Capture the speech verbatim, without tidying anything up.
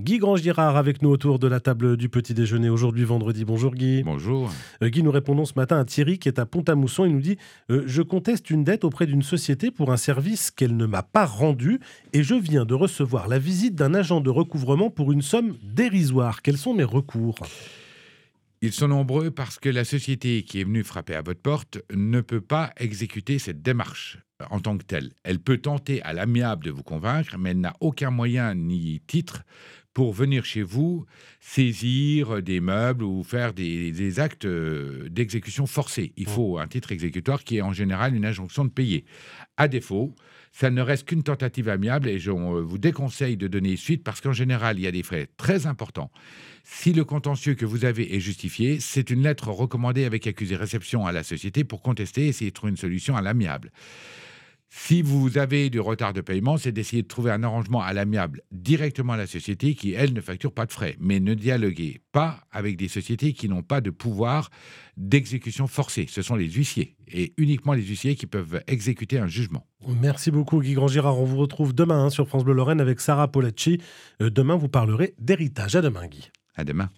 Guy Grand-Girard avec nous autour de la table du petit déjeuner aujourd'hui vendredi. Bonjour Guy. Bonjour. Euh, Guy, nous répondons ce matin à Thierry qui est à Pont-à-Mousson. Il nous dit euh, « Je conteste une dette auprès d'une société pour un service qu'elle ne m'a pas rendu et je viens de recevoir la visite d'un agent de recouvrement pour une somme dérisoire. Quels sont mes recours ?» Ils sont nombreux parce que la société qui est venue frapper à votre porte ne peut pas exécuter cette démarche en tant que telle. Elle peut tenter à l'amiable de vous convaincre, mais elle n'a aucun moyen ni titre pour venir chez vous saisir des meubles ou faire des, des actes d'exécution forcée. Il faut un titre exécutoire qui est en général une injonction de payer. À défaut, ça ne reste qu'une tentative amiable et je vous déconseille de donner suite parce qu'en général, il y a des frais très importants. Si le contentieux que vous avez est justifié, c'est une lettre recommandée avec accusé réception à la société pour contester et essayer de trouver une solution à l'amiable. Si vous avez du retard de paiement, c'est d'essayer de trouver un arrangement à l'amiable directement à la société qui, elle, ne facture pas de frais. Mais ne dialoguez pas avec des sociétés qui n'ont pas de pouvoir d'exécution forcée. Ce sont les huissiers et uniquement les huissiers qui peuvent exécuter un jugement. Merci beaucoup Guy Grand-Girard. On vous retrouve demain hein, sur France Bleu Lorraine avec Sarah Polacci. Euh, demain, vous parlerez d'héritage. À demain Guy. À demain.